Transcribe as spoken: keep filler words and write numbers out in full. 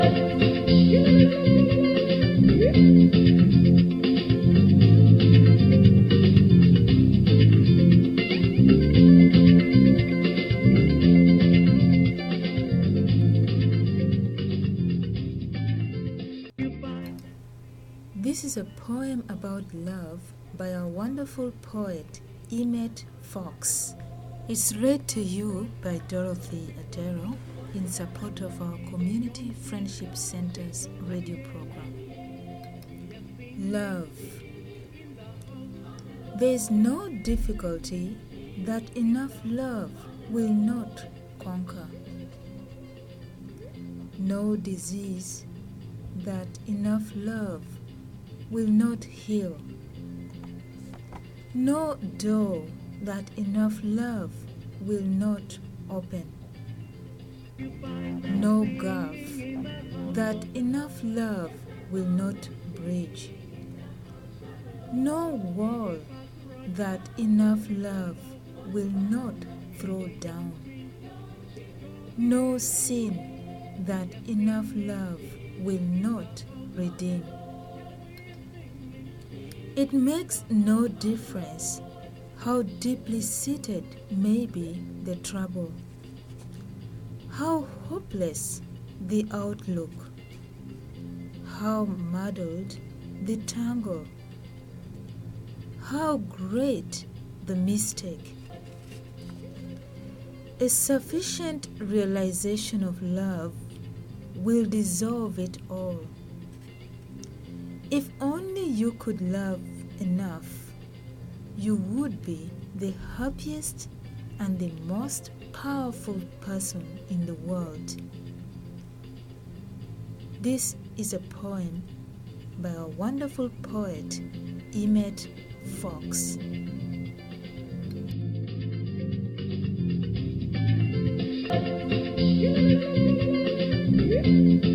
This is a poem about love by a wonderful poet, Emmett Fox. It's read to you by Dorothy Adero in support of our Community Friendship Center's radio program. Love. There is no difficulty that enough love will not conquer. No disease that enough love will not heal. No door that enough love will not open. No gulf that enough love will not bridge. No wall that enough love will not throw down. No sin that enough love will not redeem. It makes no difference how deeply seated may be the trouble, how hopeless the outlook, how muddled the tangle, how great the mistake. A sufficient realization of love will dissolve it all. If only you could love enough, you would be the happiest and the most powerful person in the world. This is a poem by a wonderful poet, Emmett Fox. Thank you.